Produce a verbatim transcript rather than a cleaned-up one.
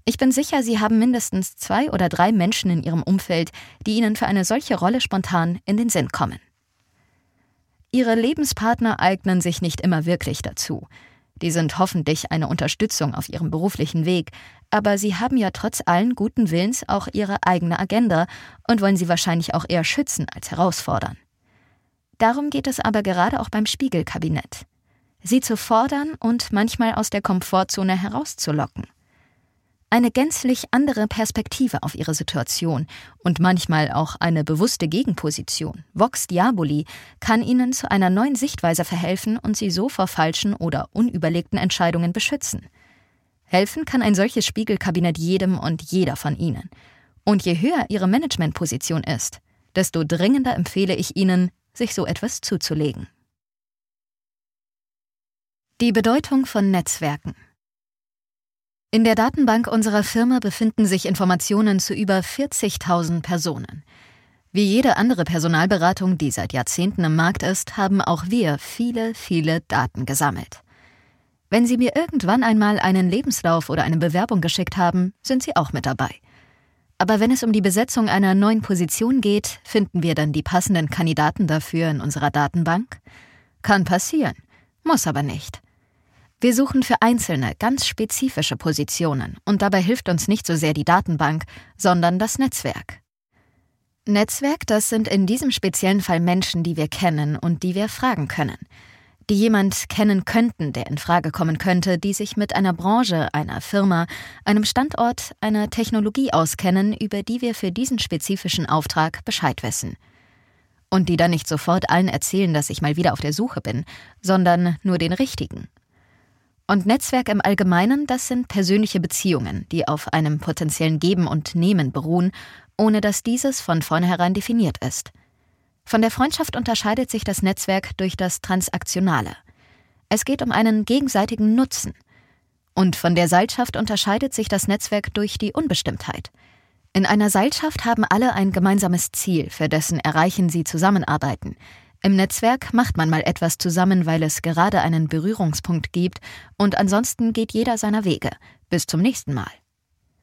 Ich bin sicher, Sie haben mindestens zwei oder drei Menschen in Ihrem Umfeld, die Ihnen für eine solche Rolle spontan in den Sinn kommen. Ihre Lebenspartner eignen sich nicht immer wirklich dazu. Die sind hoffentlich eine Unterstützung auf Ihrem beruflichen Weg, aber Sie haben ja trotz allen guten Willens auch Ihre eigene Agenda und wollen sie wahrscheinlich auch eher schützen als herausfordern. Darum geht es aber gerade auch beim Spiegelkabinett. Sie zu fordern und manchmal aus der Komfortzone herauszulocken. Eine gänzlich andere Perspektive auf ihre Situation und manchmal auch eine bewusste Gegenposition, Vox Diaboli, kann ihnen zu einer neuen Sichtweise verhelfen und sie so vor falschen oder unüberlegten Entscheidungen beschützen. Helfen kann ein solches Spiegelkabinett jedem und jeder von ihnen. Und je höher ihre Managementposition ist, desto dringender empfehle ich Ihnen, sich so etwas zuzulegen. Die Bedeutung von Netzwerken. In der Datenbank unserer Firma befinden sich Informationen zu über vierzigtausend Personen. Wie jede andere Personalberatung, die seit Jahrzehnten im Markt ist, haben auch wir viele, viele Daten gesammelt. Wenn Sie mir irgendwann einmal einen Lebenslauf oder eine Bewerbung geschickt haben, sind Sie auch mit dabei. Aber wenn es um die Besetzung einer neuen Position geht, finden wir dann die passenden Kandidaten dafür in unserer Datenbank? Kann passieren, muss aber nicht. Wir suchen für einzelne, ganz spezifische Positionen und dabei hilft uns nicht so sehr die Datenbank, sondern das Netzwerk. Netzwerk, das sind in diesem speziellen Fall Menschen, die wir kennen und die wir fragen können. Die jemand kennen könnten, der in Frage kommen könnte, die sich mit einer Branche, einer Firma, einem Standort, einer Technologie auskennen, über die wir für diesen spezifischen Auftrag Bescheid wissen. Und die dann nicht sofort allen erzählen, dass ich mal wieder auf der Suche bin, sondern nur den richtigen. Und Netzwerk im Allgemeinen, das sind persönliche Beziehungen, die auf einem potenziellen Geben und Nehmen beruhen, ohne dass dieses von vornherein definiert ist. Von der Freundschaft unterscheidet sich das Netzwerk durch das Transaktionale. Es geht um einen gegenseitigen Nutzen. Und von der Seilschaft unterscheidet sich das Netzwerk durch die Unbestimmtheit. In einer Seilschaft haben alle ein gemeinsames Ziel, für dessen Erreichen sie zusammenarbeiten. Im Netzwerk macht man mal etwas zusammen, weil es gerade einen Berührungspunkt gibt und ansonsten geht jeder seiner Wege. Bis zum nächsten Mal.